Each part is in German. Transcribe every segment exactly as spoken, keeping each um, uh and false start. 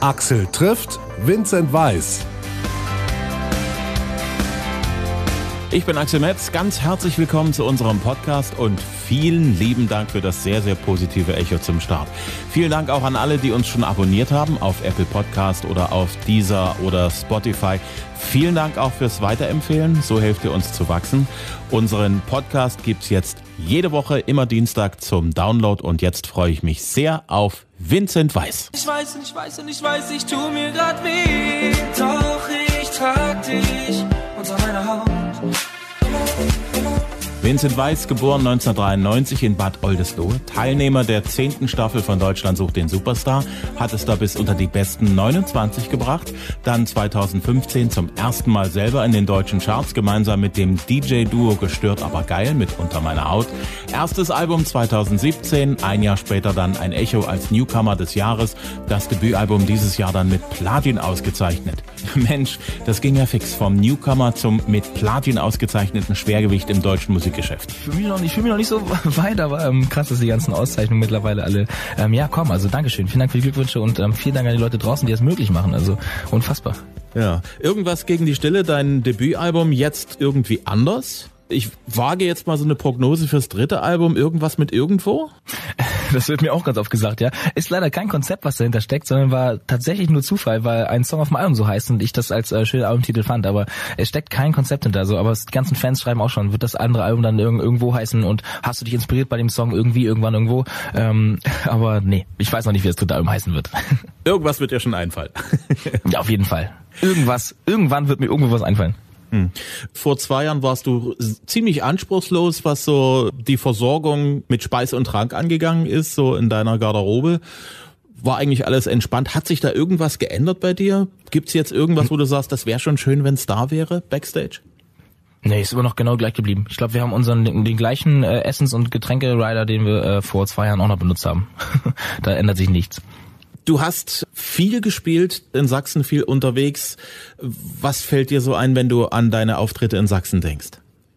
Axel trifft Vincent Weiss. Ich bin Axel Metz, ganz herzlich willkommen zu unserem Podcast und vielen lieben Dank für das sehr, sehr positive Echo zum Start. Vielen Dank auch an alle, die uns schon abonniert haben auf Apple Podcast oder auf Deezer oder Spotify. Vielen Dank auch fürs Weiterempfehlen, so helft ihr uns zu wachsen. Unseren Podcast gibt's jetzt jede Woche, immer Dienstag zum Download und jetzt freue ich mich sehr auf Vincent Weiss. Ich weiß und ich weiß und ich weiß, ich tu mir grad weh, doch ich trag dich unter meiner Haut. Vincent Weiss, geboren neunzehnhundertdreiundneunzig in Bad Oldesloe, Teilnehmer der zehnten Staffel von Deutschland sucht den Superstar, hat es da bis unter die besten neunundzwanzig gebracht, dann zweitausendfünfzehn zum ersten Mal selber in den deutschen Charts, gemeinsam mit dem D J-Duo Gestört aber geil mit Unter meiner Haut. Erstes Album zweitausendsiebzehn, ein Jahr später dann ein Echo als Newcomer des Jahres, das Debütalbum dieses Jahr dann mit Platin ausgezeichnet. Mensch, das ging ja fix vom Newcomer zum mit Platin ausgezeichneten Schwergewicht im deutschen Musikgeschäft. Ich fühle mich noch nicht, ich fühl mich noch nicht so weit, aber ähm, krass, dass die ganzen Auszeichnungen mittlerweile alle, ähm, ja komm, also Dankeschön, vielen Dank für die Glückwünsche und ähm, vielen Dank an die Leute draußen, die das möglich machen, also unfassbar. Ja, irgendwas gegen die Stille, dein Debütalbum jetzt irgendwie anders? Ich wage jetzt mal so eine Prognose fürs dritte Album, irgendwas mit irgendwo? Das wird mir auch ganz oft gesagt, ja. Ist leider kein Konzept, was dahinter steckt, sondern war tatsächlich nur Zufall, weil ein Song auf dem Album so heißt und ich das als äh, schöner Albumtitel fand. Aber es steckt kein Konzept hinter, so. Aber die ganzen Fans schreiben auch schon, wird das andere Album dann irg- irgendwo heißen und hast du dich inspiriert bei dem Song irgendwie, irgendwann, irgendwo? Ähm, aber nee, ich weiß noch nicht, wie das dritte Album heißen wird. Irgendwas wird dir schon einfallen. Ja, auf jeden Fall. Irgendwas, irgendwann wird mir irgendwo was einfallen. Hm. Vor zwei Jahren warst du ziemlich anspruchslos, was so die Versorgung mit Speise und Trank angegangen ist, so in deiner Garderobe. War eigentlich alles entspannt. Hat sich da irgendwas geändert bei dir? Gibt's jetzt irgendwas, wo du sagst, das wäre schon schön, wenn es da wäre, Backstage? Nee, ist immer noch genau gleich geblieben. Ich glaube, wir haben unseren den, den gleichen äh, Essens- und Getränke-Rider, den wir äh, vor zwei Jahren auch noch benutzt haben. Da ändert sich nichts. Du hast viel gespielt in Sachsen, viel unterwegs. Was fällt dir so ein, wenn du an deine Auftritte in Sachsen denkst?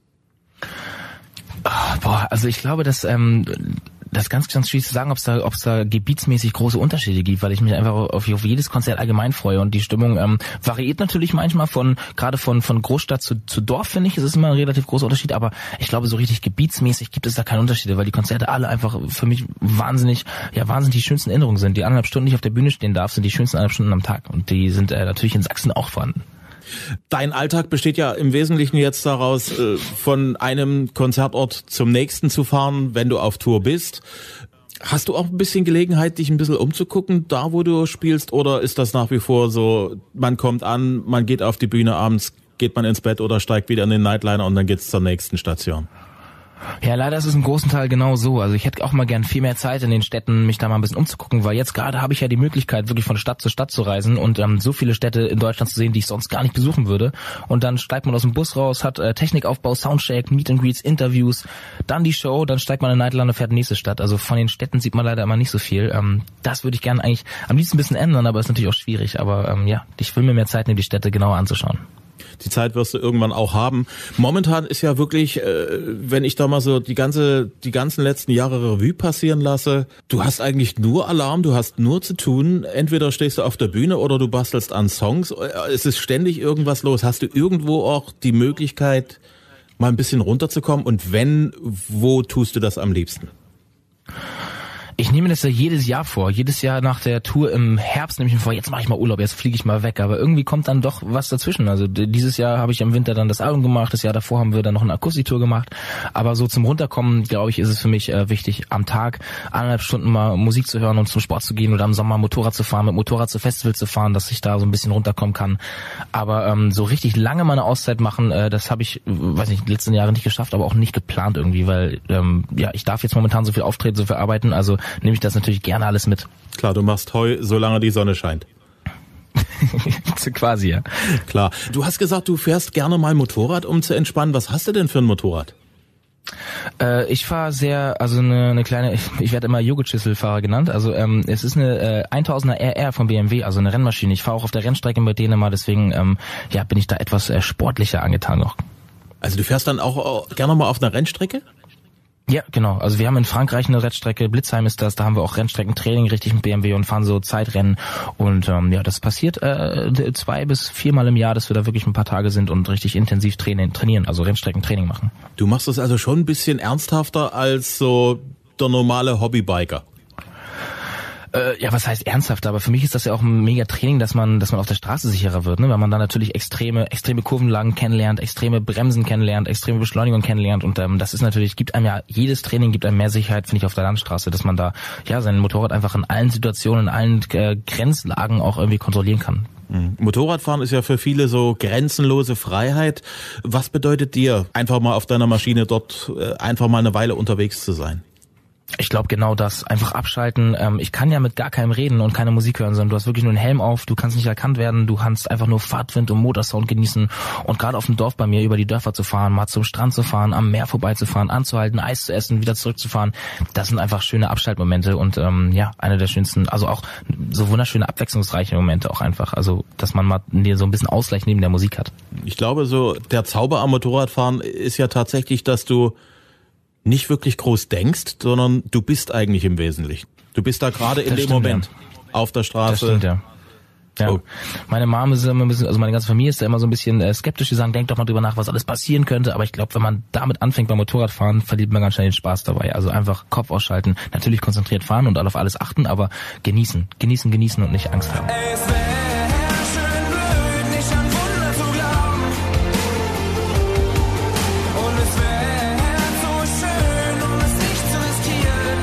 Oh, boah, also ich glaube, dass ähm, das ist ganz, ganz schwierig zu sagen, ob es da, ob es da gebietsmäßig große Unterschiede gibt, weil ich mich einfach auf, auf jedes Konzert allgemein freue und die Stimmung ähm, variiert natürlich manchmal von, gerade von von Großstadt zu, zu Dorf, finde ich, es ist immer ein relativ großer Unterschied, aber ich glaube, so richtig gebietsmäßig gibt es da keine Unterschiede, weil die Konzerte alle einfach für mich wahnsinnig, ja wahnsinnig die schönsten Erinnerungen sind. Die anderthalb Stunden, die ich auf der Bühne stehen darf, sind die schönsten anderthalb Stunden am Tag und die sind äh, natürlich in Sachsen auch vorhanden. Dein Alltag besteht ja im Wesentlichen jetzt daraus, von einem Konzertort zum nächsten zu fahren, wenn du auf Tour bist. Hast du auch ein bisschen Gelegenheit, dich ein bisschen umzugucken, da wo du spielst, oder ist das nach wie vor so, man kommt an, man geht auf die Bühne, abends geht man ins Bett oder steigt wieder in den Nightliner und dann geht's zur nächsten Station? Ja, leider ist es im großen Teil genau so. Also ich hätte auch mal gern viel mehr Zeit in den Städten, mich da mal ein bisschen umzugucken, weil jetzt gerade habe ich ja die Möglichkeit, wirklich von Stadt zu Stadt zu reisen und ähm, so viele Städte in Deutschland zu sehen, die ich sonst gar nicht besuchen würde. Und dann steigt man aus dem Bus raus, hat äh, Technikaufbau, Soundcheck, Meet and Greets, Interviews, dann die Show, dann steigt man in den Nightliner und fährt in die nächste Stadt. Also von den Städten sieht man leider immer nicht so viel. Ähm, das würde ich gerne eigentlich am liebsten ein bisschen ändern, aber ist natürlich auch schwierig. Aber ähm, ja, ich will mir mehr Zeit nehmen, die Städte genauer anzuschauen. Die Zeit wirst du irgendwann auch haben. Momentan ist ja wirklich, äh, wenn ich da mal so die ganze, die ganzen letzten Jahre Revue passieren lasse, du hast eigentlich nur Alarm, du hast nur zu tun. Entweder stehst du auf der Bühne oder du bastelst an Songs. Es ist ständig irgendwas los. Hast du irgendwo auch die Möglichkeit, mal ein bisschen runterzukommen? Und wenn, wo tust du das am liebsten? Ich nehme das ja jedes Jahr vor. Jedes Jahr nach der Tour im Herbst nehme ich mir vor, jetzt mache ich mal Urlaub, jetzt fliege ich mal weg. Aber irgendwie kommt dann doch was dazwischen. Also dieses Jahr habe ich im Winter dann das Album gemacht, das Jahr davor haben wir dann noch eine Akustiktour gemacht. Aber so zum Runterkommen, glaube ich, ist es für mich äh, wichtig, am Tag eineinhalb Stunden mal Musik zu hören und zum Sport zu gehen oder im Sommer Motorrad zu fahren, mit Motorrad zu Festivals zu fahren, dass ich da so ein bisschen runterkommen kann. Aber ähm, so richtig lange mal eine Auszeit machen, äh, das habe ich, weiß nicht, die letzten Jahre nicht geschafft, aber auch nicht geplant irgendwie, weil ähm, ja, ich darf jetzt momentan so viel auftreten, so viel arbeiten, also nehme ich das natürlich gerne alles mit. Klar, du machst Heu, solange die Sonne scheint. Quasi, ja. Klar. Du hast gesagt, du fährst gerne mal Motorrad, um zu entspannen. Was hast du denn für ein Motorrad? Äh, ich fahre sehr, also eine, eine kleine, ich, ich werde immer Joghurt-Schüsselfahrer genannt. Also ähm, es ist eine äh, eintausender R R von B M W, also eine Rennmaschine. Ich fahre auch auf der Rennstrecke mit denen mal, deswegen ähm, ja, bin ich da etwas äh, sportlicher angetan noch. Also du fährst dann auch gerne mal auf einer Rennstrecke? Ja, genau. Also wir haben in Frankreich eine Rennstrecke, Blitzheim ist das, da haben wir auch Rennstreckentraining richtig mit B M W und fahren so Zeitrennen und ähm, ja, das passiert äh, zwei bis viermal im Jahr, dass wir da wirklich ein paar Tage sind und richtig intensiv trainieren, trainieren, also Rennstreckentraining machen. Du machst das also schon ein bisschen ernsthafter als so der normale Hobbybiker. Äh, ja, was heißt ernsthaft? Aber für mich ist das ja auch ein mega Training, dass man, dass man auf der Straße sicherer wird, ne? Weil man da natürlich extreme, extreme Kurvenlagen kennenlernt, extreme Bremsen kennenlernt, extreme Beschleunigung kennenlernt und ähm, das ist natürlich, gibt einem ja, jedes Training gibt einem mehr Sicherheit, finde ich, auf der Landstraße, dass man da, ja, sein Motorrad einfach in allen Situationen, in allen äh, Grenzlagen auch irgendwie kontrollieren kann. Mhm. Motorradfahren ist ja für viele so grenzenlose Freiheit. Was bedeutet dir, einfach mal auf deiner Maschine dort äh, einfach mal eine Weile unterwegs zu sein? Ich glaube genau das, einfach abschalten. Ähm, ich kann ja mit gar keinem reden und keine Musik hören, sondern du hast wirklich nur einen Helm auf, du kannst nicht erkannt werden, du kannst einfach nur Fahrtwind und Motorsound genießen und gerade auf dem Dorf bei mir über die Dörfer zu fahren, mal zum Strand zu fahren, am Meer vorbeizufahren, anzuhalten, Eis zu essen, wieder zurückzufahren, das sind einfach schöne Abschaltmomente und ähm, ja, eine der schönsten, also auch so wunderschöne, abwechslungsreiche Momente auch einfach, also dass man mal so ein bisschen Ausgleich neben der Musik hat. Ich glaube, so der Zauber am Motorradfahren ist ja tatsächlich, dass du nicht wirklich groß denkst, sondern du bist eigentlich im Wesentlichen. Du bist da gerade in Das dem stimmt, Moment ja. auf der Straße. Das stimmt, ja. Ja. Oh. Meine Mom ist immer ein bisschen, also meine ganze Familie ist da immer so ein bisschen äh, skeptisch, die sagen, denk doch mal drüber nach, was alles passieren könnte, aber ich glaube, wenn man damit anfängt beim Motorradfahren, verliert man ganz schnell den Spaß dabei. Also einfach Kopf ausschalten, natürlich konzentriert fahren und auf alles achten, aber genießen, genießen, genießen und nicht Angst haben. Es wär schön blöd, nicht an Wunder zu glauben. Und es wär so schön, um es nicht zu riskieren.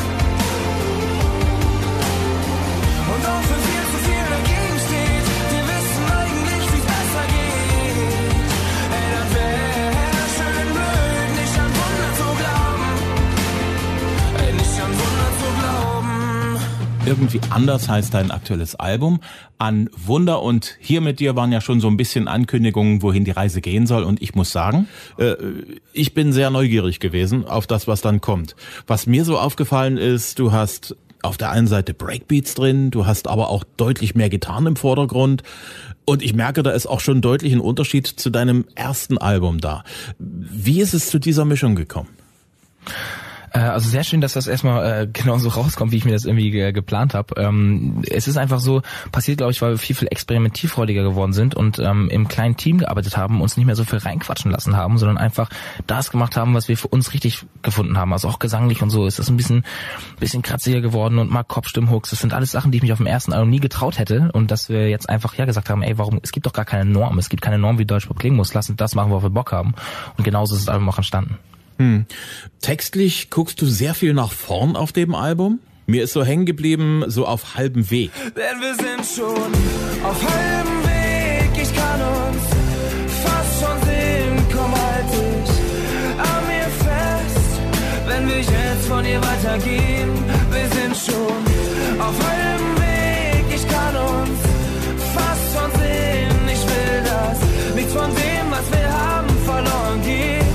Und auch wenn viel zu viel dagegen steht, wir wissen eigentlich, wie's besser geht. Ey, das wär schön blöd, nicht an Wunder zu glauben. Ey, nicht an Wunder zu glauben. Irgendwie anders heißt dein aktuelles Album. An Wunder und Hier mit dir waren ja schon so ein bisschen Ankündigungen, wohin die Reise gehen soll. Und ich muss sagen, äh, ich bin sehr neugierig gewesen auf das, was dann kommt. Was mir so aufgefallen ist, du hast auf der einen Seite Breakbeats drin, du hast aber auch deutlich mehr Gitarren im Vordergrund. Und ich merke, da ist auch schon deutlich ein Unterschied zu deinem ersten Album da. Wie ist es zu dieser Mischung gekommen? Also sehr schön, dass das erstmal äh, genauso rauskommt, wie ich mir das irgendwie ge- geplant habe. Ähm, es ist einfach so passiert, glaube ich, weil wir viel, viel experimentierfreudiger geworden sind und ähm, im kleinen Team gearbeitet haben, uns nicht mehr so viel reinquatschen lassen haben, sondern einfach das gemacht haben, was wir für uns richtig gefunden haben. Also auch gesanglich und so ist das ein bisschen bisschen kratziger geworden und mal Kopfstimmhooks. Das sind alles Sachen, die ich mich auf dem ersten Album nie getraut hätte und dass wir jetzt einfach ja gesagt haben, ey, warum, es gibt doch gar keine Norm, es gibt keine Norm, wie Deutschpop klingen muss, lass uns das machen, worauf wir Bock haben. Und genauso ist das Album auch entstanden. Hm. Textlich guckst du sehr viel nach vorn auf dem Album. Mir ist so hängen geblieben, so auf halbem Weg. Denn wir sind schon auf halbem Weg. Ich kann uns fast schon sehen. Komm, halt dich an mir fest, wenn wir jetzt von hier weitergehen. Wir sind schon auf halbem Weg. Ich kann uns fast schon sehen. Ich will, dass nichts von dem, was wir haben, verloren geht.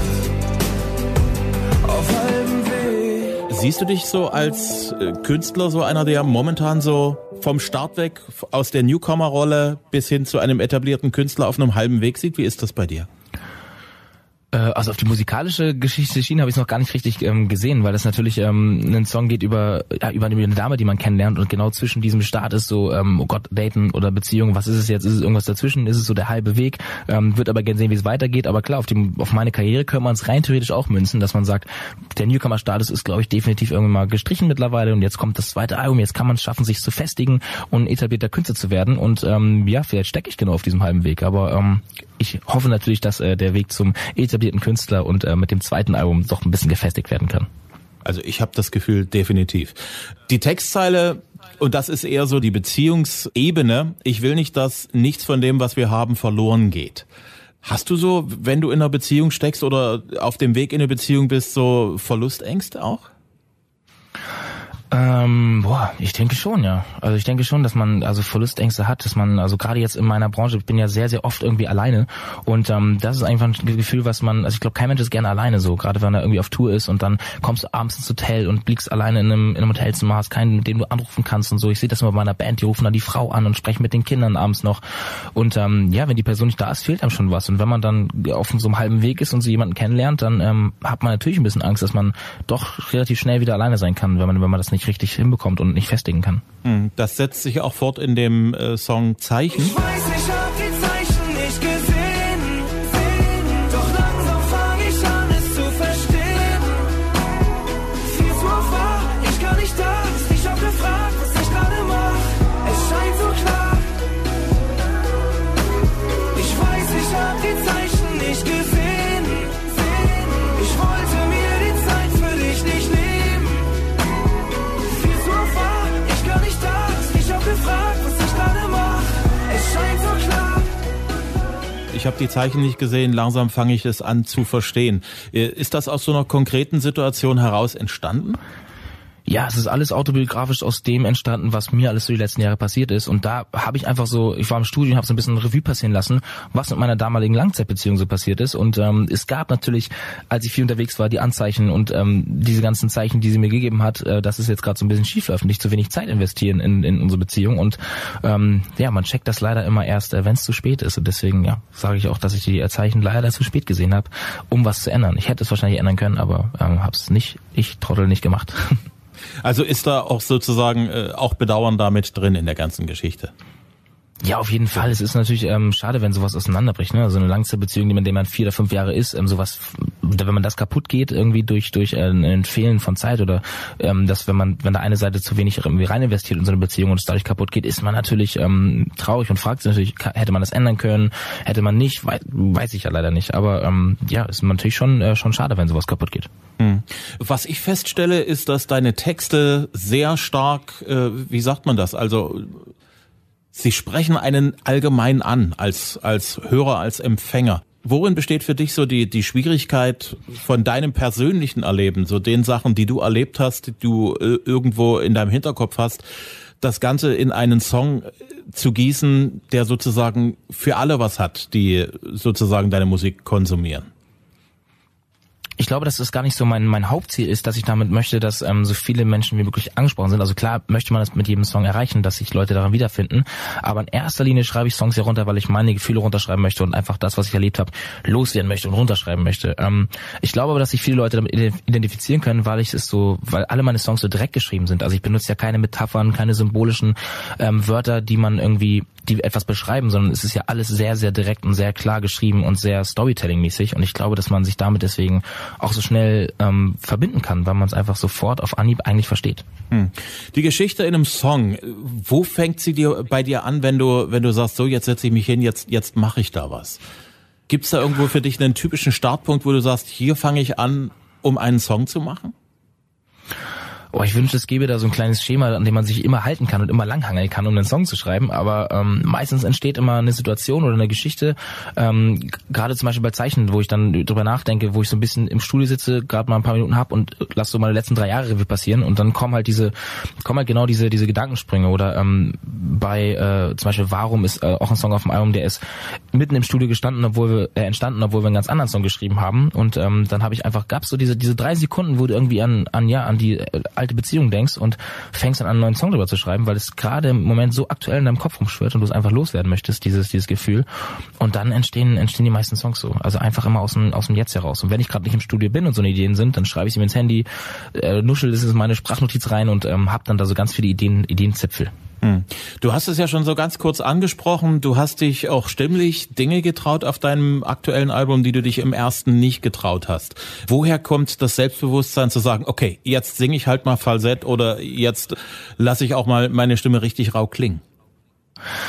Auf halbem Weg. Siehst du dich so als äh, Künstler, so einer, der momentan so vom Start weg aus der Newcomer-Rolle bis hin zu einem etablierten Künstler auf einem halben Weg sieht? Wie ist das bei dir? Also auf die musikalische Geschichte Schiene habe ich es noch gar nicht richtig ähm, gesehen, weil das natürlich ähm, ein Song geht über ja, über eine Dame, die man kennenlernt und genau zwischen diesem Start ist so, ähm, oh Gott, Daten oder Beziehung, was ist es jetzt? Ist es irgendwas dazwischen? Ist es so der halbe Weg? Ähm, wird aber gerne sehen, wie es weitergeht. Aber klar, auf, die, auf meine Karriere können wir es rein theoretisch auch münzen, dass man sagt, der Newcomer-Status ist, glaube ich, definitiv irgendwann mal gestrichen mittlerweile und jetzt kommt das zweite Album, jetzt kann man es schaffen, sich zu festigen und etablierter Künstler zu werden und ähm, ja, vielleicht stecke ich genau auf diesem halben Weg, aber ähm, ich hoffe natürlich, dass äh, der Weg zum etablierten Künstler und äh, mit dem zweiten Album doch ein bisschen gefestigt werden kann. Also ich habe das Gefühl, definitiv. Die Textzeile, und das ist eher so die Beziehungsebene, ich will nicht, dass nichts von dem, was wir haben, verloren geht. Hast du so, wenn du in einer Beziehung steckst oder auf dem Weg in eine Beziehung bist, so Verlustängste auch? Ähm, boah, ich denke schon, ja. Also ich denke schon, dass man also Verlustängste hat, dass man, also gerade jetzt in meiner Branche, ich bin ja sehr, sehr oft irgendwie alleine und ähm, das ist einfach ein Gefühl, was man, also ich glaube, kein Mensch ist gerne alleine so, gerade wenn er irgendwie auf Tour ist und dann kommst du abends ins Hotel und liegst alleine in einem, in einem Hotelzimmer, hast keinen, mit dem du anrufen kannst und so. Ich sehe das immer bei meiner Band, die rufen dann die Frau an und sprechen mit den Kindern abends noch und ähm, ja, wenn die Person nicht da ist, fehlt einem schon was und wenn man dann auf so einem halben Weg ist und so jemanden kennenlernt, dann ähm, hat man natürlich ein bisschen Angst, dass man doch relativ schnell wieder alleine sein kann, wenn man, wenn man das nicht richtig hinbekommt und nicht festigen kann. Das setzt sich auch fort in dem äh, Song Zeichen. Ich weiß, ich hab die Zeichen nicht gesehen, sehen, doch langsam fang ich an, es zu verstehen. Viel zu oft war ich gar nicht da, ich hab gefragt, was ich gerade mach, es scheint so klar. Ich weiß, ich hab die Zeichen nicht gesehen, sehen, ich wollte mir die Zeit für dich nicht nehmen. Ich habe die Zeichen nicht gesehen, langsam fange ich es an zu verstehen. Ist das aus so einer konkreten Situation heraus entstanden? Ja, es ist alles autobiografisch aus dem entstanden, was mir alles so die letzten Jahre passiert ist. Und da habe ich einfach so, ich war im Studio und habe so ein bisschen Revue passieren lassen, was mit meiner damaligen Langzeitbeziehung so passiert ist. Und ähm, es gab natürlich, als ich viel unterwegs war, die Anzeichen und ähm, diese ganzen Zeichen, die sie mir gegeben hat, äh, dass es jetzt gerade so ein bisschen schief läuft und nicht zu wenig Zeit investieren in, in unsere Beziehung. Und ähm, ja, man checkt das leider immer erst, äh, wenn es zu spät ist. Und deswegen ja, sage ich auch, dass ich die Zeichen leider zu spät gesehen habe, um was zu ändern. Ich hätte es wahrscheinlich ändern können, aber ähm, habe es nicht, ich Trottel nicht gemacht. Also ist da auch sozusagen äh, auch Bedauern damit drin in der ganzen Geschichte? Ja, auf jeden Fall. Es ist natürlich ähm, schade, wenn sowas auseinanderbricht. Ne? Also eine Langzeitbeziehung, die man, in der man vier oder fünf Jahre ist, ähm, sowas, wenn man das kaputt geht irgendwie durch durch äh, ein Fehlen von Zeit oder ähm, dass wenn man, wenn da eine Seite zu wenig irgendwie rein investiert in so eine Beziehung und es dadurch kaputt geht, ist man natürlich ähm, traurig und fragt sich natürlich, hätte man das ändern können, hätte man nicht, weiß, weiß ich ja leider nicht. Aber ähm, ja, ist natürlich schon äh, schon schade, wenn sowas kaputt geht. Hm. Was ich feststelle, ist, dass deine Texte sehr stark, äh, wie sagt man das, also sie sprechen einen allgemein an, als als Hörer, als Empfänger. Worin besteht für dich so die die Schwierigkeit von deinem persönlichen Erleben, so den Sachen, die du erlebt hast, die du äh, irgendwo in deinem Hinterkopf hast, das Ganze in einen Song zu gießen, der sozusagen für alle was hat, die sozusagen deine Musik konsumieren? Ich glaube, dass das gar nicht so mein mein Hauptziel ist, dass ich damit möchte, dass ähm, so viele Menschen wie möglich angesprochen sind. Also klar möchte man das mit jedem Song erreichen, dass sich Leute daran wiederfinden. Aber in erster Linie schreibe ich Songs ja runter, weil ich meine Gefühle runterschreiben möchte und einfach das, was ich erlebt habe, loswerden möchte und runterschreiben möchte. Ähm, ich glaube aber, dass sich viele Leute damit identifizieren können, weil ich es so, weil alle meine Songs so direkt geschrieben sind. Also ich benutze ja keine Metaphern, keine symbolischen ähm, Wörter, die man irgendwie, die etwas beschreiben, sondern es ist ja alles sehr, sehr direkt und sehr klar geschrieben und sehr Storytelling-mäßig. Und ich glaube, dass man sich damit deswegen auch so schnell ähm, verbinden kann, weil man es einfach sofort auf Anhieb eigentlich versteht. Hm. Die Geschichte in einem Song, wo fängt sie dir bei dir an, wenn du wenn du sagst, so jetzt setze ich mich hin, jetzt jetzt mache ich da was? Gibt's da irgendwo für dich einen typischen Startpunkt, wo du sagst, hier fange ich an, um einen Song zu machen? Oh, ich wünschte, es gäbe da so ein kleines Schema, an dem man sich immer halten kann und immer langhangeln kann, um einen Song zu schreiben. Aber ähm, meistens entsteht immer eine Situation oder eine Geschichte, ähm, gerade zum Beispiel bei Zeichen, wo ich dann drüber nachdenke, wo ich so ein bisschen im Studio sitze, gerade mal ein paar Minuten hab und lass so meine letzten drei Jahre Revue passieren und dann kommen halt diese, kommen halt genau diese diese Gedankensprünge. Oder ähm, bei äh, zum Beispiel Warum ist äh, auch ein Song auf dem Album, der ist mitten im Studio gestanden, obwohl wir äh, entstanden, obwohl wir einen ganz anderen Song geschrieben haben. Und ähm, dann habe ich einfach, gab's so diese diese drei Sekunden, wo du irgendwie an an ja an die äh, alte Beziehung denkst und fängst dann an, einen neuen Song drüber zu schreiben, weil es gerade im Moment so aktuell in deinem Kopf rumschwirrt und du es einfach loswerden möchtest, dieses dieses Gefühl. Und dann entstehen entstehen die meisten Songs so. Also einfach immer aus dem aus dem Jetzt heraus. Und wenn ich gerade nicht im Studio bin und so eine Ideen sind, dann schreibe ich sie mir ins Handy, äh, nuschel das in meine Sprachnotiz rein und ähm, hab dann da so ganz viele Ideen Ideenzipfel. Hm. Du hast es ja schon so ganz kurz angesprochen, du hast dich auch stimmlich Dinge getraut auf deinem aktuellen Album, die du dich im ersten nicht getraut hast. Woher kommt das Selbstbewusstsein zu sagen, okay, jetzt singe ich halt mal Falsett oder jetzt lasse ich auch mal meine Stimme richtig rau klingen?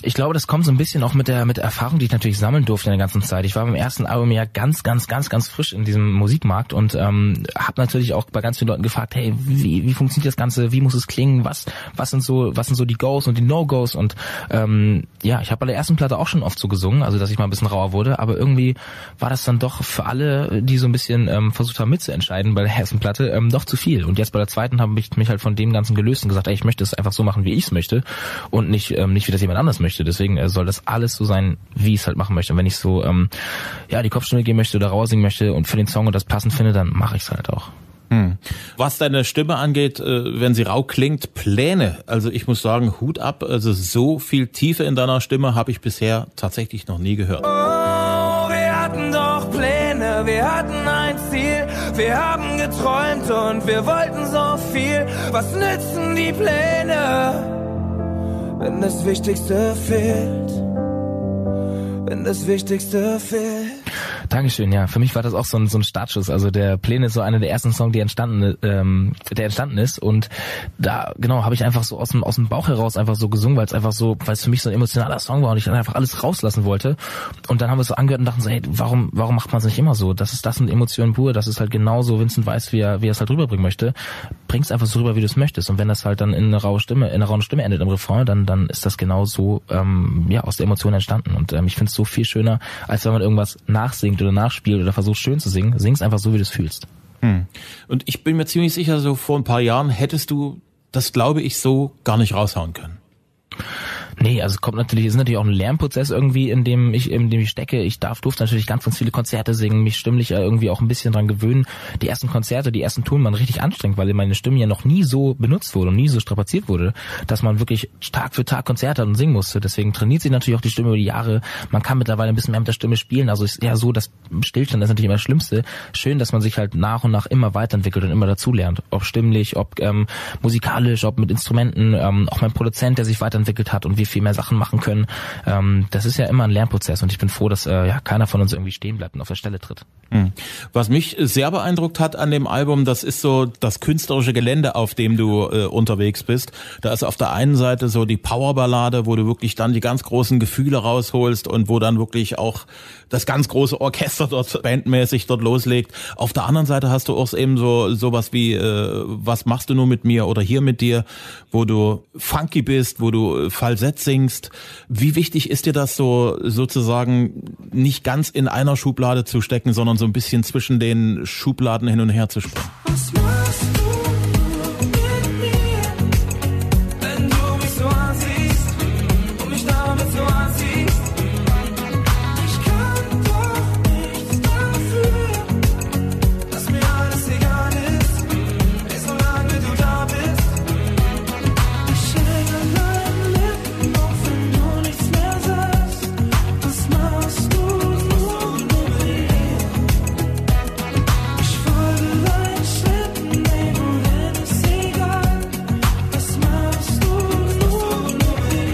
Ich glaube, das kommt so ein bisschen auch mit der mit der Erfahrung, die ich natürlich sammeln durfte in der ganzen Zeit. Ich war beim ersten Album ja ganz, ganz, ganz, ganz frisch in diesem Musikmarkt und ähm, habe natürlich auch bei ganz vielen Leuten gefragt, hey, wie wie funktioniert das Ganze, wie muss es klingen, was was sind so was sind so die Goes und die No-Goes und ähm, ja, ich habe bei der ersten Platte auch schon oft so gesungen, also dass ich mal ein bisschen rauer wurde, aber irgendwie war das dann doch für alle, die so ein bisschen ähm, versucht haben mitzuentscheiden bei der ersten Platte, ähm, doch zu viel. Und jetzt bei der zweiten habe ich mich halt von dem Ganzen gelöst und gesagt, ey, ich möchte es einfach so machen, wie ich es möchte und nicht ähm, nicht wie das jemand anders möchte. Deswegen äh, soll das alles so sein, wie ich es halt machen möchte. Und wenn ich so ähm, ja die Kopfstimme gehen möchte oder rauer singen möchte und für den Song und das passend finde, dann mache ich es halt auch. Hm. Was deine Stimme angeht, äh, wenn sie rau klingt, Pläne. Also ich muss sagen, Hut ab. Also so viel Tiefe in deiner Stimme habe ich bisher tatsächlich noch nie gehört. Oh, wir hatten doch Pläne, wir hatten ein Ziel, wir haben geträumt und wir wollten so viel. Was nützen die Pläne, wenn das Wichtigste fehlt, wenn das Wichtigste fehlt? Dankeschön, ja. Für mich war das auch so ein, so ein Startschuss. Also der Pläne ist so einer der ersten Songs, die entstanden, ähm, der entstanden ist. Und da, genau, habe ich einfach so aus dem, aus dem Bauch heraus einfach so gesungen, weil es einfach so, weil es für mich so ein emotionaler Song war und ich dann einfach alles rauslassen wollte. Und dann haben wir es so angehört und dachten so, hey, warum, warum macht man es nicht immer so? Das ist, das sind Emotionen pur. Das ist halt genauso Vincent Weiss, wie er, wie er es halt rüberbringen möchte. Bring's einfach so rüber, wie du es möchtest. Und wenn das halt dann in eine raue Stimme, in einer rauen Stimme endet im Refrain, dann, dann ist das genau so, ähm, ja, aus der Emotion entstanden. Und ähm, ich finde es so viel schöner, als wenn man irgendwas nachsingt oder nachspielt oder versucht schön zu singen. Sing's einfach so, wie du es fühlst. Hm. Und ich bin mir ziemlich sicher, so vor ein paar Jahren hättest du das, glaube ich, so gar nicht raushauen können. Nee, also es kommt natürlich, es ist natürlich auch ein Lernprozess irgendwie, in dem ich, in dem ich stecke. Ich darf, durfte natürlich ganz, ganz viele Konzerte singen, mich stimmlich irgendwie auch ein bisschen dran gewöhnen. Die ersten Konzerte, die ersten Touren waren richtig anstrengend, weil meine Stimme ja noch nie so benutzt wurde und nie so strapaziert wurde, dass man wirklich Tag für Tag Konzerte hat und singen musste. Deswegen trainiert sich natürlich auch die Stimme über die Jahre. Man kann mittlerweile ein bisschen mehr mit der Stimme spielen. Also ist ja so, dass Stillstand ist natürlich immer das Schlimmste. Schön, dass man sich halt nach und nach immer weiterentwickelt und immer dazulernt. Ob stimmlich, ob ähm, musikalisch, ob mit Instrumenten, ähm, auch mein Produzent, der sich weiterentwickelt hat und wie viel mehr Sachen machen können. Ähm, das ist ja immer ein Lernprozess und ich bin froh, dass äh, ja keiner von uns irgendwie stehen bleibt und auf der Stelle tritt. Mhm. Was mich sehr beeindruckt hat an dem Album, das ist so das künstlerische Gelände, auf dem du äh, unterwegs bist. Da ist auf der einen Seite so die Powerballade, wo du wirklich dann die ganz großen Gefühle rausholst und wo dann wirklich auch das ganz große Orchester dort bandmäßig dort loslegt. Auf der anderen Seite hast du auch eben so sowas wie äh, Was machst du nur mit mir oder Hier mit dir, wo du funky bist, wo du Falsett singst. Wie wichtig ist dir das so sozusagen nicht ganz in einer Schublade zu stecken, sondern so ein bisschen zwischen den Schubladen hin und her zu springen? Was machst du mit mir, wenn du mich so ansiehst und mich damit so anziehst? Ich kann doch nichts dafür, dass mir alles egal ist, ey, solange du da bist. Ich hänge an deinen Lippen, auch wenn du nichts mehr sagst. Was machst du nur mit mir? Ich folge deinen Schritten, ey, wohin ist egal. Was machst du nur mit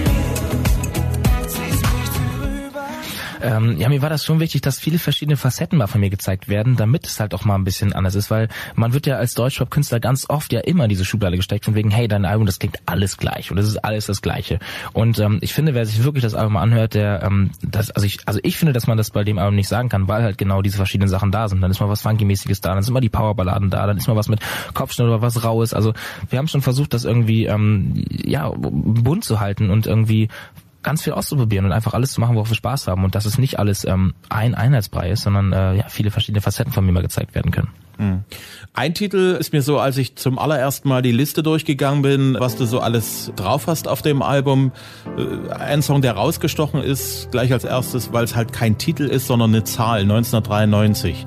mir? Ziehst mich drüber. Ähm, ja, mir war das schon wichtig, dass viele verschiedene Facetten mal von mir gezeigt werden, damit es halt auch mal ein bisschen anders ist, weil man wird ja als Deutschrap-Künstler ganz oft ja immer in diese Schublade gesteckt, von wegen, hey, dein Album, das klingt alles gleich und das ist alles das Gleiche. Und ähm, ich finde, wer sich wirklich das Album anhört, der, ähm, das, also ich, also ich finde, dass man das bei dem Album nicht sagen kann, weil halt genau diese verschiedenen Sachen da sind. Dann ist mal was Funky-mäßiges da, dann sind mal die Powerballaden da, dann ist mal was mit Kopfschnitt oder was Raues. Also wir haben schon versucht, das irgendwie ähm, ja bunt zu halten und irgendwie ganz viel auszuprobieren und einfach alles zu machen, worauf wir Spaß haben und dass es nicht alles ähm, ein Einheitsbrei ist, sondern äh, ja viele verschiedene Facetten von mir mal gezeigt werden können. Mhm. Ein Titel ist mir so, als ich zum allerersten Mal die Liste durchgegangen bin, was du so alles drauf hast auf dem Album, äh, ein Song, der rausgestochen ist, gleich als erstes, weil es halt kein Titel ist, sondern eine Zahl, neunzehnhundertdreiundneunzig.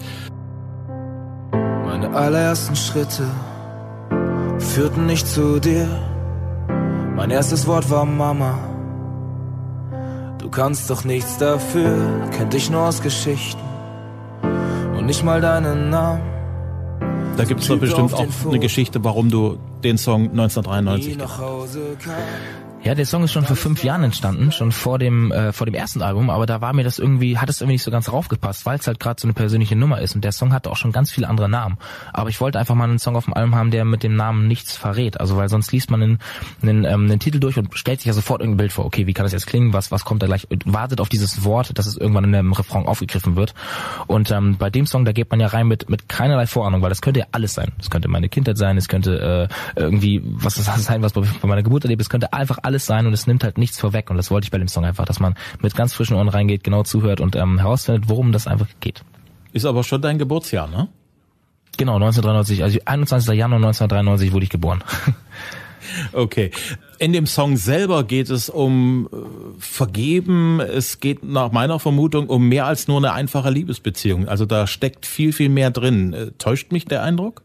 Meine allerersten Schritte führten nicht zu dir. Mein erstes Wort war Mama. Du kannst doch nichts dafür, kenn dich nur aus Geschichten und nicht mal deinen Namen. Da gibt's doch bestimmt auch eine Geschichte, warum du den Song neunzehnhundertdreiundneunzig nach Hause kam. Ja, der Song ist schon vor fünf Jahren entstanden, schon vor dem äh, vor dem ersten Album, aber da war mir das irgendwie, hat es irgendwie nicht so ganz raufgepasst, weil es halt gerade so eine persönliche Nummer ist und der Song hatte auch schon ganz viele andere Namen. Aber ich wollte einfach mal einen Song auf dem Album haben, der mit dem Namen nichts verrät, also weil sonst liest man einen, einen, ähm, einen Titel durch und stellt sich ja sofort irgendein Bild vor, okay, wie kann das jetzt klingen, was was kommt da gleich, wartet auf dieses Wort, dass es irgendwann in dem Refrain aufgegriffen wird. Und ähm, bei dem Song, da geht man ja rein mit mit keinerlei Vorahnung, weil das könnte ja alles sein. Es könnte meine Kindheit sein, es könnte äh, irgendwie was das sein, was bei meiner Geburt erlebt, es könnte einfach alles sein und es nimmt halt nichts vorweg und das wollte ich bei dem Song einfach, dass man mit ganz frischen Ohren reingeht, genau zuhört und ähm, herausfindet, worum das einfach geht. Ist aber schon dein Geburtsjahr, ne? Genau, neunzehnhundertdreiundneunzig, also einundzwanzigster Januar neunzehnhundertdreiundneunzig wurde ich geboren. Okay. In dem Song selber geht es um äh, Vergeben, es geht nach meiner Vermutung um mehr als nur eine einfache Liebesbeziehung. Also da steckt viel, viel mehr drin. Äh, täuscht mich der Eindruck?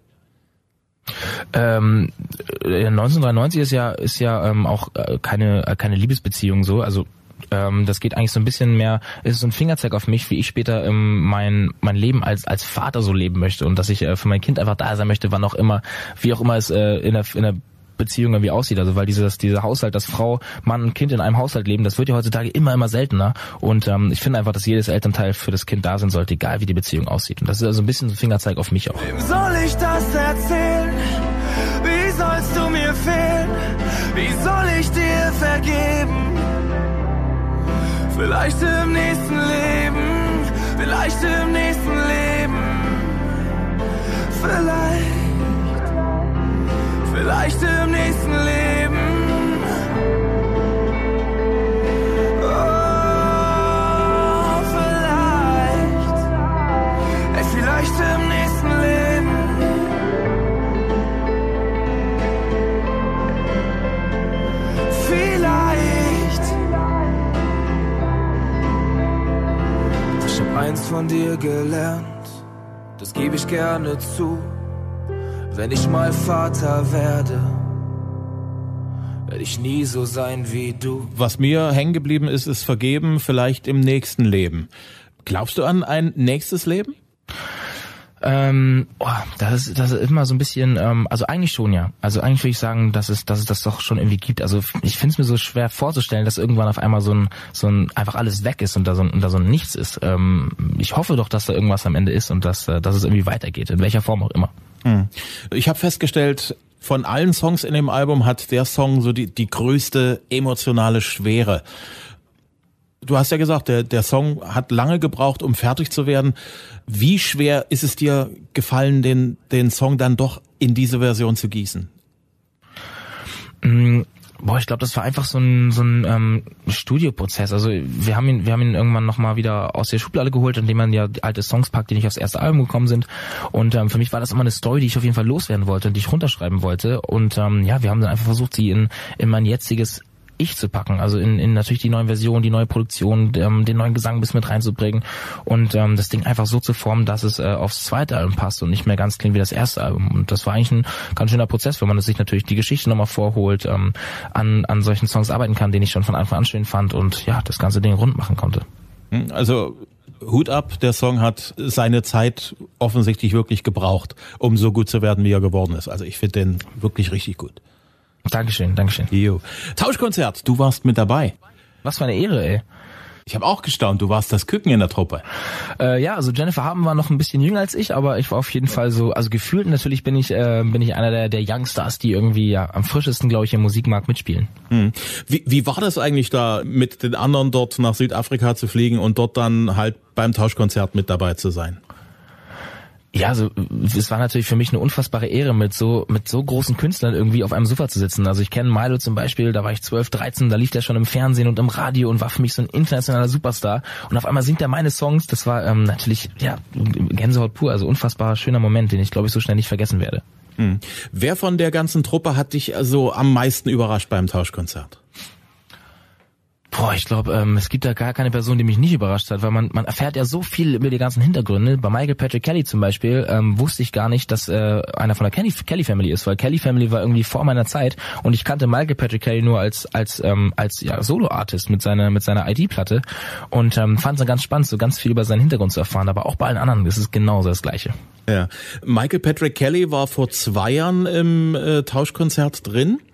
Ähm, neunzehnhundertdreiundneunzig ist ja ist ja ähm, auch äh, keine äh, keine Liebesbeziehung so, also ähm, das geht eigentlich so ein bisschen mehr, ist so ein Fingerzeig auf mich, wie ich später ähm, mein mein Leben als als Vater so leben möchte und dass ich äh, für mein Kind einfach da sein möchte, wann auch immer, wie auch immer es äh, in der in der Beziehung irgendwie aussieht, also weil dieses dieser Haushalt, dass Frau, Mann und Kind in einem Haushalt leben, das wird ja heutzutage immer immer seltener und ähm, ich finde einfach, dass jedes Elternteil für das Kind da sein sollte, egal wie die Beziehung aussieht und das ist also ein bisschen so ein Fingerzeig auf mich auch. Wem soll ich das erzählen? Wie sollst du mir fehlen? Wie soll ich dir vergeben? Vielleicht im nächsten Leben, vielleicht im nächsten Leben, vielleicht Vielleicht im nächsten Leben. Oh, vielleicht. Ey, vielleicht im nächsten Leben. Vielleicht. Ich hab eins von dir gelernt, das gebe ich gerne zu. Wenn ich mal Vater werde, werde ich nie so sein wie du. Was mir hängen geblieben ist, ist Vergeben, vielleicht im nächsten Leben. Glaubst du an ein nächstes Leben? Ähm, oh, das ist, das ist immer so ein bisschen, ähm, also eigentlich schon, ja. Also eigentlich würde ich sagen, dass es, dass es das doch schon irgendwie gibt. Also ich finde es mir so schwer vorzustellen, dass irgendwann auf einmal so ein, so ein einfach alles weg ist und da so ein, und da so ein Nichts ist. Ähm, ich hoffe doch, dass da irgendwas am Ende ist und dass, dass es irgendwie weitergeht, in welcher Form auch immer. Ich habe festgestellt, von allen Songs in dem Album hat der Song so die, die größte emotionale Schwere. Du hast ja gesagt, der, der Song hat lange gebraucht, um fertig zu werden. Wie schwer ist es dir gefallen, den, den Song dann doch in diese Version zu gießen? Mm. Boah, ich glaube, das war einfach so ein so ein ähm, Studioprozess. Also wir haben ihn wir haben ihn irgendwann nochmal wieder aus der Schublade geholt, indem man ja alte Songs packt, die nicht aufs erste Album gekommen sind. Und ähm, für mich war das immer eine Story, die ich auf jeden Fall loswerden wollte und die ich runterschreiben wollte. Und ähm, ja, wir haben dann einfach versucht, sie in in mein jetziges Ich zu packen, also in, in natürlich die neuen Versionen, die neue Produktion, ähm, den neuen Gesang bis mit reinzubringen und ähm, das Ding einfach so zu formen, dass es äh, aufs zweite Album passt und nicht mehr ganz klingt wie das erste Album. Und das war eigentlich ein ganz schöner Prozess, wenn man sich natürlich die Geschichte nochmal vorholt, ähm, an an solchen Songs arbeiten kann, den ich schon von Anfang an schön fand und ja, das ganze Ding rund machen konnte. Also Hut ab, der Song hat seine Zeit offensichtlich wirklich gebraucht, um so gut zu werden, wie er geworden ist. Also ich finde den wirklich richtig gut. Dankeschön, Dankeschön. Jo. Tauschkonzert, du warst mit dabei. Was für eine Ehre, ey. Ich habe auch gestaunt, du warst das Küken in der Truppe. Äh, ja, also Jennifer Haben war noch ein bisschen jünger als ich, aber ich war auf jeden Fall so, also gefühlt natürlich bin ich äh, bin ich einer der der Youngstars, die irgendwie ja am frischesten, glaube ich, im Musikmarkt mitspielen. Hm. Wie, wie war das eigentlich da, mit den anderen dort nach Südafrika zu fliegen und dort dann halt beim Tauschkonzert mit dabei zu sein? Ja, also es war natürlich für mich eine unfassbare Ehre, mit so mit so großen Künstlern irgendwie auf einem Sofa zu sitzen. Also ich kenne Milo zum Beispiel, da war ich zwölf, dreizehn, da lief der schon im Fernsehen und im Radio und war für mich so ein internationaler Superstar. Und auf einmal singt er meine Songs. Das war ähm, natürlich ja Gänsehaut pur, also unfassbar schöner Moment, den ich glaube ich so schnell nicht vergessen werde. Hm. Wer von der ganzen Truppe hat dich also am meisten überrascht beim Tauschkonzert? Boah, ich glaube, ähm, es gibt da gar keine Person, die mich nicht überrascht hat, weil man man erfährt ja so viel über die ganzen Hintergründe. Bei Michael Patrick Kelly zum Beispiel ähm, wusste ich gar nicht, dass äh, einer von der Kelly, Kelly Family ist, weil Kelly Family war irgendwie vor meiner Zeit und ich kannte Michael Patrick Kelly nur als als ähm, als ja Solo-Artist mit seiner mit seiner I D-Platte und ähm, fand es dann ganz spannend, so ganz viel über seinen Hintergrund zu erfahren. Aber auch bei allen anderen ist es genauso das Gleiche. Ja, Michael Patrick Kelly war vor zwei Jahren im äh, Tauschkonzert drin.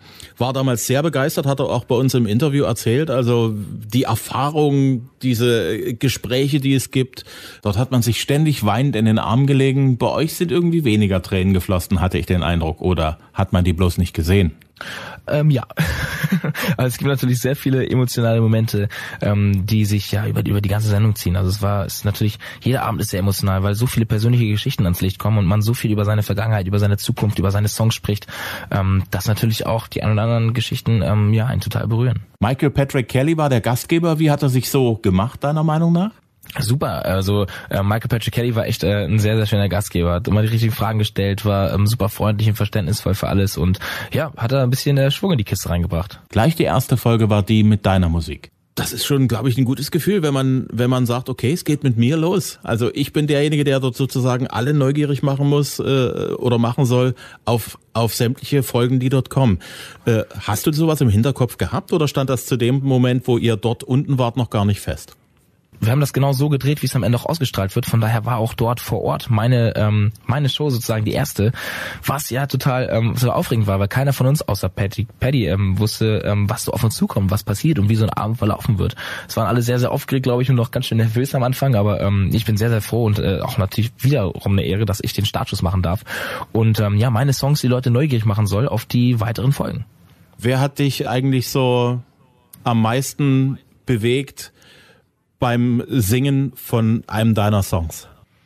war damals sehr begeistert, hat er auch bei uns im Interview erzählt. Also die Erfahrung, diese Gespräche, die es gibt, dort hat man sich ständig weinend in den Arm gelegen. Bei euch sind irgendwie weniger Tränen geflossen, hatte ich den Eindruck. Oder hat man die bloß nicht gesehen? Ähm, ja, also es gibt natürlich sehr viele emotionale Momente, ähm, die sich ja über, über die ganze Sendung ziehen. Also es war, es ist natürlich, jeder Abend ist sehr emotional, weil so viele persönliche Geschichten ans Licht kommen und man so viel über seine Vergangenheit, über seine Zukunft, über seine Songs spricht, ähm, dass natürlich auch die ein oder anderen Geschichten ähm, ja einen total berühren. Michael Patrick Kelly war der Gastgeber. Wie hat er sich so gemacht, deiner Meinung nach? Super, also äh, Michael Patrick Kelly war echt äh, ein sehr, sehr schöner Gastgeber, hat immer die richtigen Fragen gestellt, war ähm, super freundlich und verständnisvoll für alles und ja, hat er ein bisschen äh, Schwung in die Kiste reingebracht. Gleich die erste Folge war die mit deiner Musik. Das ist schon, glaube ich, ein gutes Gefühl, wenn man wenn man sagt, okay, es geht mit mir los. Also ich bin derjenige, der dort sozusagen alle neugierig machen muss äh, oder machen soll auf auf sämtliche Folgen, die dort kommen. Äh, hast du sowas im Hinterkopf gehabt oder stand das zu dem Moment, wo ihr dort unten wart, noch gar nicht fest? Wir haben das genau so gedreht, wie es am Ende auch ausgestrahlt wird. Von daher war auch dort vor Ort meine ähm, meine Show sozusagen die erste, was ja total ähm, so aufregend war, weil keiner von uns außer Patty, Paddy ähm, wusste, ähm, was so auf uns zukommt, was passiert und wie so ein Abend verlaufen wird. Es waren alle sehr, sehr aufgeregt, glaube ich, und noch ganz schön nervös am Anfang, aber ähm, ich bin sehr, sehr froh und äh, auch natürlich wiederum eine Ehre, dass ich den Startschuss machen darf. Und ähm, ja, meine Songs die Leute neugierig machen soll auf die weiteren Folgen. Wer hat dich eigentlich so am meisten bewegt beim Singen von einem deiner Songs?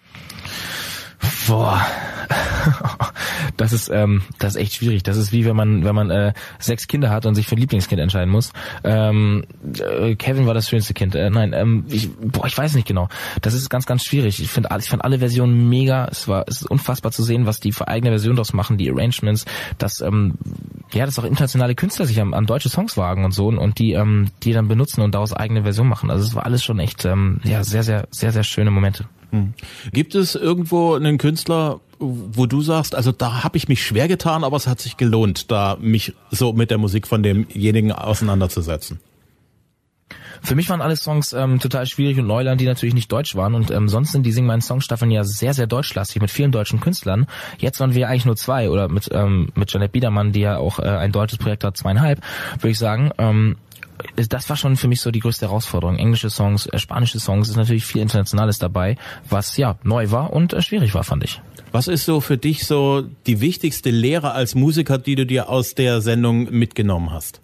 Boah, das ist ähm, das ist echt schwierig. Das ist wie wenn man wenn man äh, sechs Kinder hat und sich für ein Lieblingskind entscheiden muss. Ähm, äh, Kevin war das schönste Kind. Äh, nein, ähm, ich, boah, ich weiß nicht genau. Das ist ganz ganz schwierig. Ich finde, ich fand alle Versionen mega. Es war es ist unfassbar zu sehen, was die für eigene Version daraus machen, die Arrangements, dass ähm, ja, dass auch internationale Künstler sich an, an deutsche Songs wagen und so und die ähm, die dann benutzen und daraus eigene Version machen. Also es war alles schon echt ähm, ja sehr sehr sehr sehr schöne Momente. Hm. Gibt es irgendwo einen Künstler, wo du sagst, also da habe ich mich schwer getan, aber es hat sich gelohnt, da mich so mit der Musik von demjenigen auseinanderzusetzen? Für mich waren alle Songs ähm, total schwierig und Neuland, die natürlich nicht deutsch waren und ähm, sonst sind die Sing meinen Songstaffeln ja sehr, sehr deutschlastig mit vielen deutschen Künstlern. Jetzt waren wir eigentlich nur zwei oder mit ähm, mit Janet Biedermann, die ja auch äh, ein deutsches Projekt hat, zweieinhalb, würde ich sagen. Ähm, Das war schon für mich so die größte Herausforderung. Englische Songs, äh, spanische Songs, ist natürlich viel Internationales dabei, was ja neu war und äh, schwierig war, fand ich. Was ist so für dich so die wichtigste Lehre als Musiker, die du dir aus der Sendung mitgenommen hast?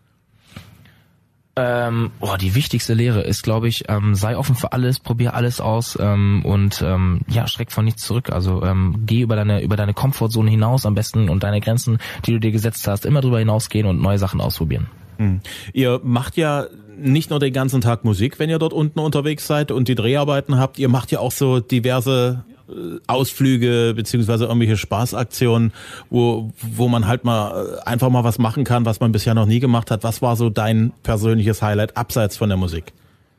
Ähm, oh, die wichtigste Lehre ist, glaube ich, ähm, sei offen für alles, probier alles aus ähm, und ähm, ja, schreck von nichts zurück. Also ähm, geh über deine über deine Komfortzone hinaus am besten und deine Grenzen, die du dir gesetzt hast, immer drüber hinausgehen und neue Sachen ausprobieren. Hm. Ihr macht ja nicht nur den ganzen Tag Musik, wenn ihr dort unten unterwegs seid und die Dreharbeiten habt, ihr macht ja auch so diverse Ausflüge beziehungsweise irgendwelche Spaßaktionen, wo wo man halt mal einfach mal was machen kann, was man bisher noch nie gemacht hat. Was war so dein persönliches Highlight abseits von der Musik?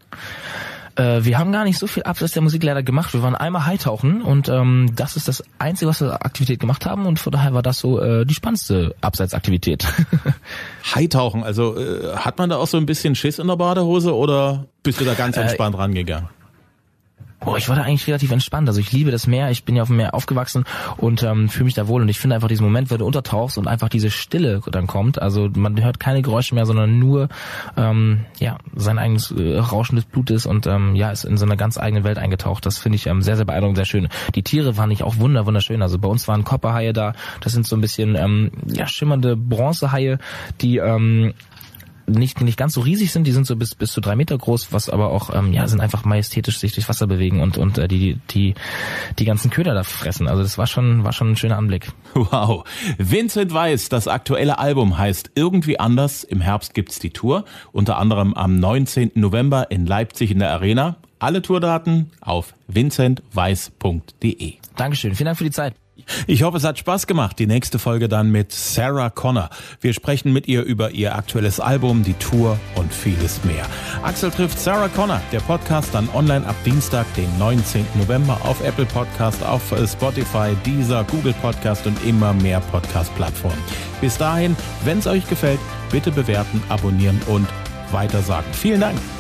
Äh, wir haben gar nicht so viel abseits der Musik leider gemacht. Wir waren einmal Hightauchen und ähm, das ist das Einzige, was wir Aktivität gemacht haben und von daher war das so äh, die spannendste Abseitsaktivität. Hightauchen, also äh, hat man da auch so ein bisschen Schiss in der Badehose oder bist du da ganz entspannt äh, rangegangen? Oh, ich war da eigentlich relativ entspannt. Also ich liebe das Meer, ich bin ja auf dem Meer aufgewachsen und ähm, fühle mich da wohl. Und ich finde einfach diesen Moment, wenn du untertauchst und einfach diese Stille dann kommt, also man hört keine Geräusche mehr, sondern nur ähm, ja sein eigenes äh, Rauschen des Blutes und ähm, ja ist in so eine ganz eigene Welt eingetaucht. Das finde ich ähm, sehr, sehr beeindruckend, sehr schön. Die Tiere waren nicht auch wunder, wunderschön. Also bei uns waren Kopperhaie da, das sind so ein bisschen ähm, ja schimmernde Bronzehaie, die ähm, nicht nicht ganz so riesig sind, die sind so bis bis zu drei Meter groß, was aber auch ähm, ja sind einfach majestätisch sich durchs Wasser bewegen und und äh, die die die ganzen Köder da fressen. Also das war schon war schon ein schöner Anblick. Wow. Vincent Weiss, das aktuelle Album heißt Irgendwie anders. Im Herbst gibt's die Tour, unter anderem am neunzehnten November in Leipzig in der Arena. Alle Tourdaten auf vincent weiss punkt de. Dankeschön, vielen Dank für die Zeit. Ich hoffe, es hat Spaß gemacht. Die nächste Folge dann mit Sarah Connor. Wir sprechen mit ihr über ihr aktuelles Album, die Tour und vieles mehr. Axel trifft Sarah Connor. Der Podcast dann online ab Dienstag, den neunzehnten November auf Apple Podcast, auf Spotify, Deezer, Google Podcast und immer mehr Podcast-Plattformen. Bis dahin, wenn es euch gefällt, bitte bewerten, abonnieren und weitersagen. Vielen Dank.